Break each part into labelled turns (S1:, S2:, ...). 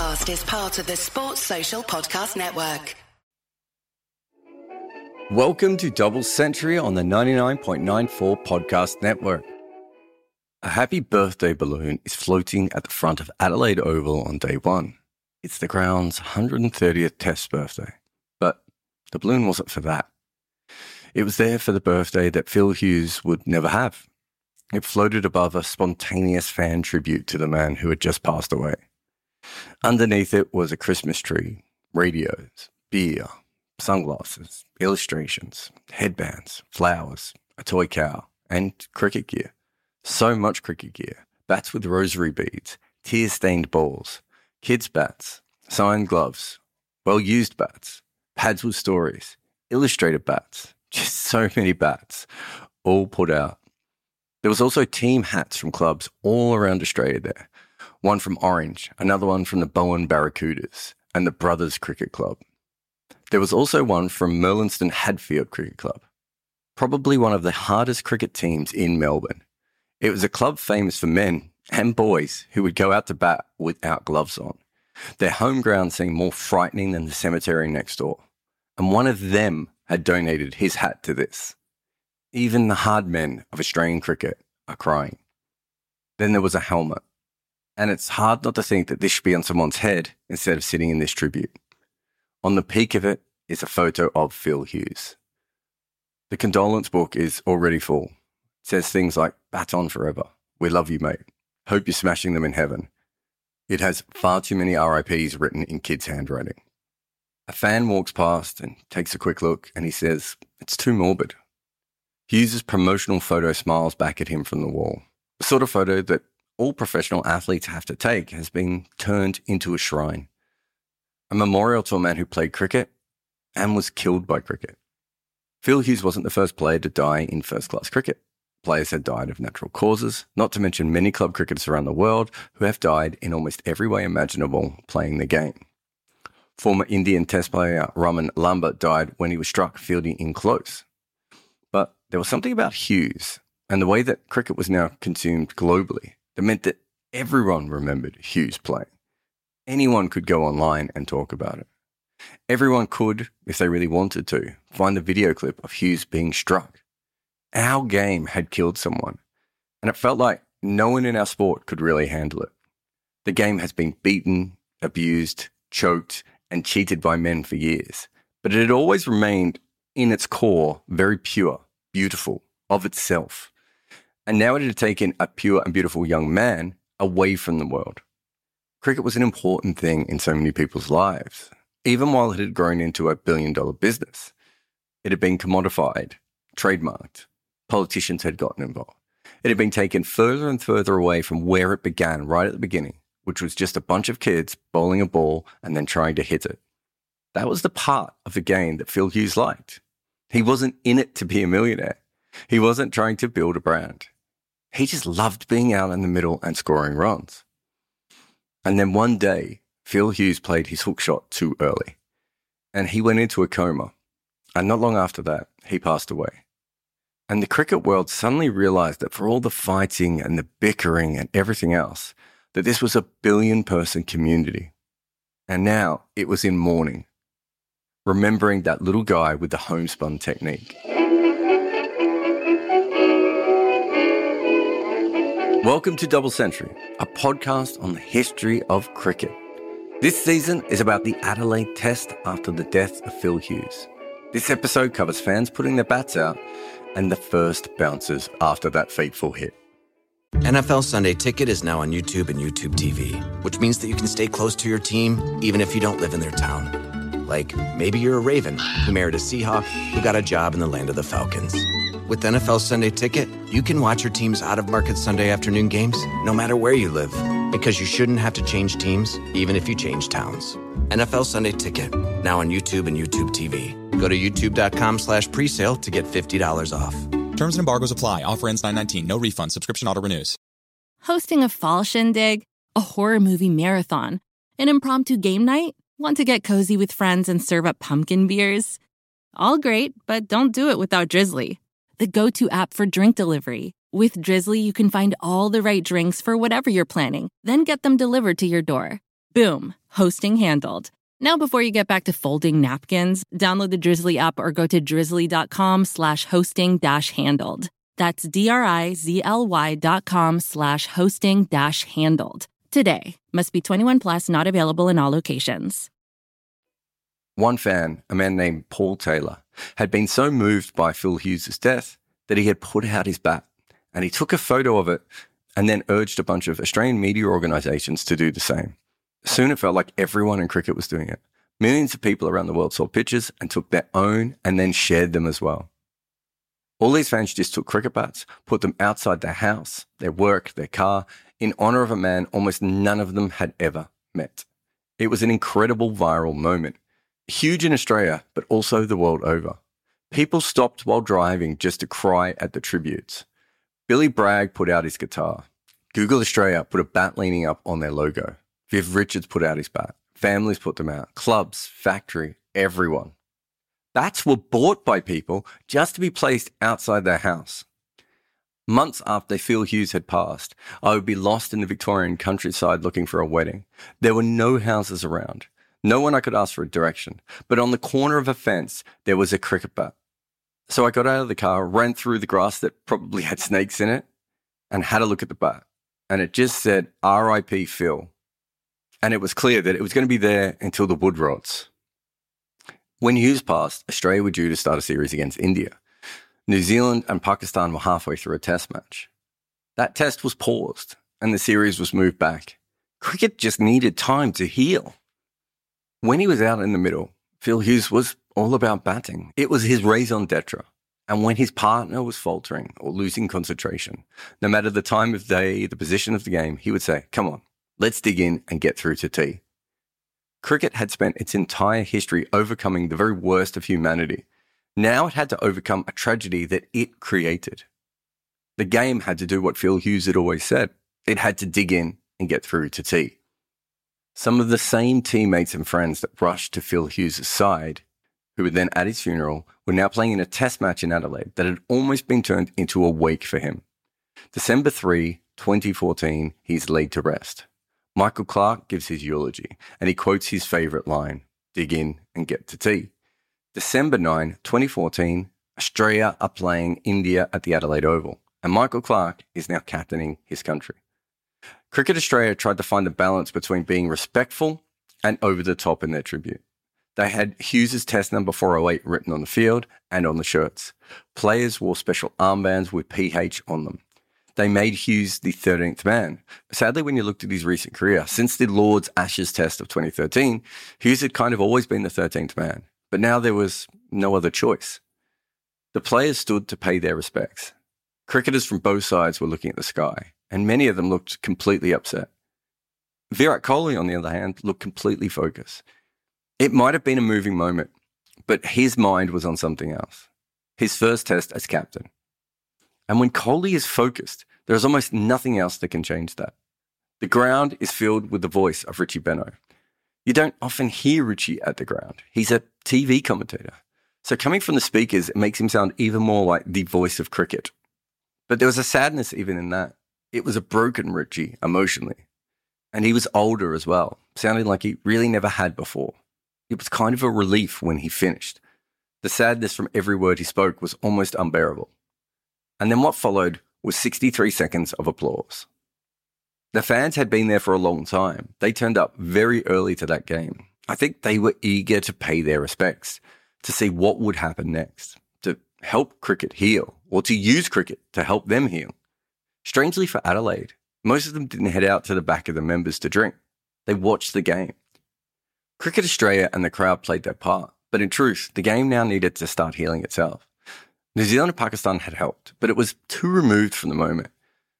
S1: podcast is part of the Sports Social Podcast Network.
S2: Welcome to Double Century on the 99.94 Podcast Network. A happy birthday balloon is floating at the front of Adelaide Oval on day one. It's the ground's 130th Test birthday, but the balloon wasn't for that. It was there for the birthday that Phil Hughes would never have. It floated above a spontaneous fan tribute to the man who had just passed away. Underneath it was a Christmas tree, radios, beer, sunglasses, illustrations, headbands, flowers, a toy cow, and cricket gear. So much cricket gear. Bats with rosary beads, tear-stained balls, kids' bats, signed gloves, well-used bats, pads with stories, illustrated bats, just so many bats, all put out. There was also team hats from clubs all around Australia there. One from Orange, another one from the Bowen Barracudas and the Brothers Cricket Club. There was also one from Merlinston Hadfield Cricket Club, probably one of the hardest cricket teams in Melbourne. It was a club famous for men and boys who would go out to bat without gloves on. Their home ground seemed more frightening than the cemetery next door, and one of them had donated his hat to this. Even the hard men of Australian cricket are crying. Then there was a helmet, and it's hard not to think that this should be on someone's head instead of sitting in this tribute. On the peak of it is a photo of Phil Hughes. The condolence book is already full. It says things like, "Bat on forever. We love you, mate. Hope you're smashing them in heaven." It has far too many RIPs written in kids' handwriting. A fan walks past and takes a quick look, and he says, "It's too morbid." Hughes' promotional photo smiles back at him from the wall. The sort of photo that all professional athletes have to take has been turned into a shrine. A memorial to a man who played cricket and was killed by cricket. Phil Hughes wasn't the first player to die in first-class cricket. Players had died of natural causes, not to mention many club cricketers around the world who have died in almost every way imaginable playing the game. Former Indian Test player Raman Lambert died when he was struck fielding in close. But there was something about Hughes and the way that cricket was now consumed globally that meant that everyone remembered Hughes playing. Anyone could go online and talk about it. Everyone could, if they really wanted to, find the video clip of Hughes being struck. Our game had killed someone, and it felt like no one in our sport could really handle it. The game has been beaten, abused, choked, and cheated by men for years, but it had always remained, in its core, very pure, beautiful, of itself. And now it had taken a pure and beautiful young man away from the world. Cricket was an important thing in so many people's lives, even while it had grown into a billion-dollar business. It had been commodified, trademarked. Politicians had gotten involved. It had been taken further and further away from where it began right at the beginning, which was just a bunch of kids bowling a ball and then trying to hit it. That was the part of the game that Phil Hughes liked. He wasn't in it to be a millionaire. He wasn't trying to build a brand. He just loved being out in the middle and scoring runs. And then one day, Phil Hughes played his hook shot too early, and he went into a coma. And not long after that, he passed away. And the cricket world suddenly realized that for all the fighting and the bickering and everything else, that this was a billion-person community. And now it was in mourning, remembering that little guy with the homespun technique. Welcome to Double Century, a podcast on the history of cricket. This season is about the Adelaide Test after the death of Phil Hughes. This episode covers fans putting their bats out and the first bouncers after that fateful hit.
S3: NFL Sunday Ticket is now on YouTube and YouTube TV, which means that you can stay close to your team even if you don't live in their town. Like, maybe you're a Raven who married a Seahawk who got a job in the land of the Falcons. With NFL Sunday Ticket, you can watch your team's out-of-market Sunday afternoon games no matter where you live, because you shouldn't have to change teams even if you change towns. NFL Sunday Ticket, now on YouTube and YouTube TV. Go to youtube.com/presale to get $50 off.
S4: Terms and embargoes apply. Offer ends 9/19. No refund. Subscription auto renews.
S5: Hosting a fall shindig, a horror movie marathon, an impromptu game night? Want to get cozy with friends and serve up pumpkin beers? All great, but don't do it without Drizzly, the go-to app for drink delivery. With Drizzly, you can find all the right drinks for whatever you're planning, then get them delivered to your door. Boom, hosting handled. Now before you get back to folding napkins, download the Drizzly app or go to drizzly.com/hosting-handled. That's DRIZLY.com/hosting-handled. Today. Must be 21 plus, not available in all locations.
S2: One fan, a man named Paul Taylor, had been so moved by Phil Hughes' death that he had put out his bat, and he took a photo of it and then urged a bunch of Australian media organisations to do the same. Soon it felt like everyone in cricket was doing it. Millions of people around the world saw pictures and took their own and then shared them as well. All these fans just took cricket bats, put them outside their house, their work, their car, in honour of a man almost none of them had ever met. It was an incredible viral moment. Huge in Australia, but also the world over. People stopped while driving just to cry at the tributes. Billy Bragg put out his guitar. Google Australia put a bat leaning up on their logo. Viv Richards put out his bat. Families put them out. Clubs, factory, everyone. Bats were bought by people just to be placed outside their house. Months after Phil Hughes had passed, I would be lost in the Victorian countryside looking for a wedding. There were no houses around. No one I could ask for a direction. But on the corner of a fence, there was a cricket bat. So I got out of the car, ran through the grass that probably had snakes in it, and had a look at the bat. And it just said, R.I.P. Phil. And it was clear that it was going to be there until the wood rots. When Hughes passed, Australia were due to start a series against India. New Zealand and Pakistan were halfway through a test match. That test was paused, and the series was moved back. Cricket just needed time to heal. When he was out in the middle, Phil Hughes was all about batting. It was his raison d'etre. And when his partner was faltering or losing concentration, no matter the time of day, the position of the game, he would say, come on, let's dig in and get through to tea. Cricket had spent its entire history overcoming the very worst of humanity. Now it had to overcome a tragedy that it created. The game had to do what Phil Hughes had always said. It had to dig in and get through to tea. Some of the same teammates and friends that rushed to Phil Hughes' side, who were then at his funeral, were now playing in a test match in Adelaide that had almost been turned into a wake for him. December 3, 2014, he's laid to rest. Michael Clarke gives his eulogy, and he quotes his favourite line, dig in and get to tea. December 9, 2014, Australia are playing India at the Adelaide Oval, and Michael Clarke is now captaining his country. Cricket Australia tried to find a balance between being respectful and over the top in their tribute. They had Hughes' test number 408 written on the field and on the shirts. Players wore special armbands with PH on them. They made Hughes the 13th man. Sadly, when you looked at his recent career, since the Lord's Ashes test of 2013, Hughes had kind of always been the 13th man. But now there was no other choice. The players stood to pay their respects. Cricketers from both sides were looking at the sky, and many of them looked completely upset. Virat Kohli, on the other hand, looked completely focused. It might have been a moving moment, but his mind was on something else. His first test as captain. And when Kohli is focused, there is almost nothing else that can change that. The ground is filled with the voice of Richie Benaud. You don't often hear Richie at the ground. He's a TV commentator. So coming from the speakers, it makes him sound even more like the voice of cricket. But there was a sadness even in that. It was a broken Richie emotionally. And he was older as well, sounding like he really never had before. It was kind of a relief when he finished. The sadness from every word he spoke was almost unbearable. And then what followed was 63 seconds of applause. The fans had been there for a long time. They turned up very early to that game. I think they were eager to pay their respects, to see what would happen next, to help cricket heal, or to use cricket to help them heal. Strangely for Adelaide, most of them didn't head out to the back of the members to drink. They watched the game. Cricket Australia and the crowd played their part, but in truth, the game now needed to start healing itself. New Zealand and Pakistan had helped, but it was too removed from the moment.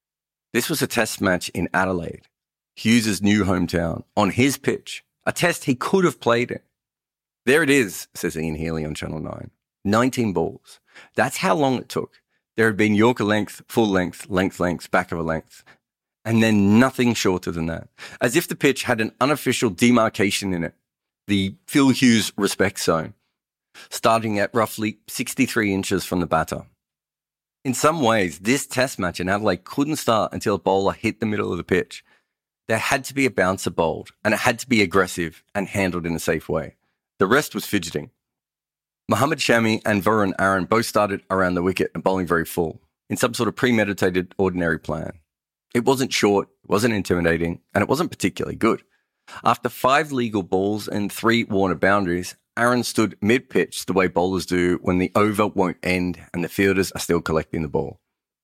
S2: This was a test match in Adelaide, Hughes' new hometown, on his pitch, a test he could have played in. There it is, says Ian Healy on Channel 9. 19 balls. That's how long it took. There had been Yorker length, full length, length, back of a length, and then nothing shorter than that. As if the pitch had an unofficial demarcation in it, the Phil Hughes respect zone, starting at roughly 63 inches from the batter. In some ways, this test match in Adelaide couldn't start until a bowler hit the middle of the pitch. There had to be a bouncer bowled, and it had to be aggressive and handled in a safe way. The rest was fidgeting. Mohammad Shami and Varun Aaron both started around the wicket and bowling very full, in some sort of premeditated, ordinary plan. It wasn't short, it wasn't intimidating, and it wasn't particularly good. After 5 legal balls and 3 Warner boundaries, Aaron stood mid-pitch the way bowlers do when the over won't end and the fielders are still collecting the ball.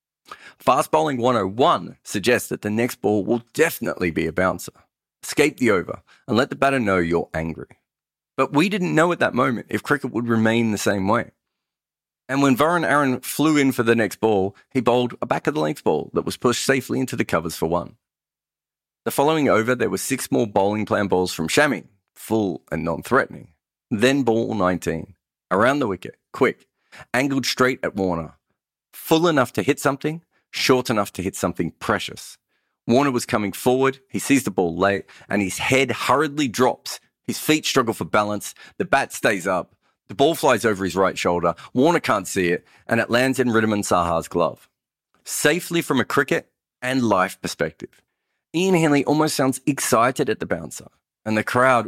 S2: Fast bowling 101 suggests that the next ball will definitely be a bouncer. Escape the over and let the batter know you're angry. But we didn't know at that moment if cricket would remain the same way. And when Varun Aaron flew in for the next ball, he bowled a back-of-the-length ball that was pushed safely into the covers for 1. The following over, there were 6 more bowling plan balls from Shami, full and non-threatening. Then ball 19, around the wicket, quick, angled straight at Warner. Full enough to hit something, short enough to hit something precious. Warner was coming forward, he sees the ball late, and his head hurriedly drops. His feet struggle for balance, the bat stays up, the ball flies over his right shoulder, Warner can't see it, and it lands in Wriddhiman Saha's glove. Safely from a cricket and life perspective. Ian Henley almost sounds excited at the bouncer, and the crowd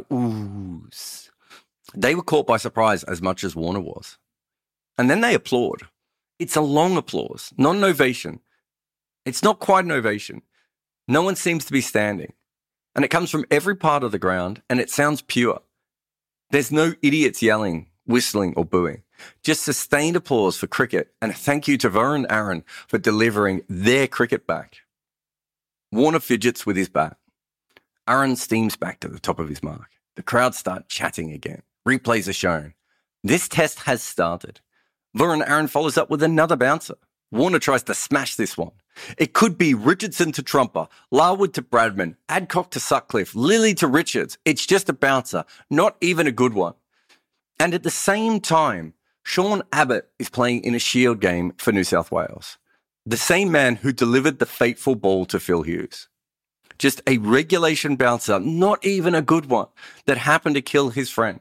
S2: oohs. They were caught by surprise as much as Warner was. And then they applaud. It's a long applause, not an ovation. It's not quite an ovation. No one seems to be standing. And it comes from every part of the ground, and it sounds pure. There's no idiots yelling, whistling, or booing. Just sustained applause for cricket, and a thank you to Varun Aaron for delivering their cricket back. Warner fidgets with his bat. Aaron steams back to the top of his mark. The crowd start chatting again. Replays are shown. This test has started. Varun Aaron follows up with another bouncer. Warner tries to smash this one. It could be Richardson to Trumper, Larwood to Bradman, Adcock to Sutcliffe, Lilly to Richards. It's just a bouncer, not even a good one. And at the same time, Sean Abbott is playing in a Shield game for New South Wales. The same man who delivered the fateful ball to Phil Hughes. Just a regulation bouncer, not even a good one, that happened to kill his friend.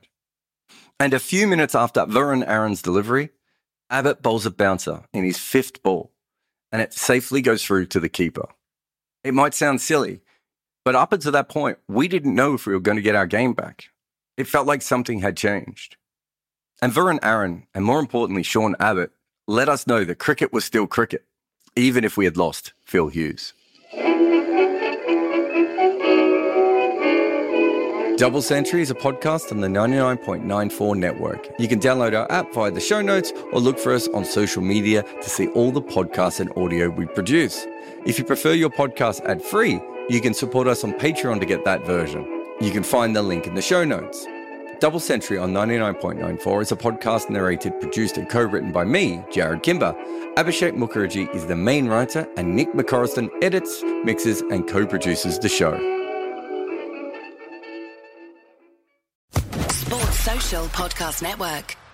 S2: And a few minutes after Varun Aaron's delivery, Abbott bowls a bouncer in his 5th ball, and it safely goes through to the keeper. It might sound silly, but up until that point, we didn't know if we were going to get our game back. It felt like something had changed. And Varun Aaron, and more importantly Sean Abbott, let us know that cricket was still cricket, even if we had lost Phil Hughes. Double Century is a podcast on the 99.94 network. You can download our app via the show notes or look for us on social media to see all the podcasts and audio we produce. If you prefer your podcast ad-free, you can support us on Patreon to get that version. You can find the link in the show notes. Double Century on 99.94 is a podcast narrated, produced and co-written by me, Jared Kimber. Abhishek Mukherjee is the main writer and Nick McCorriston edits, mixes and co-produces the show.
S1: Sports Social Podcast Network.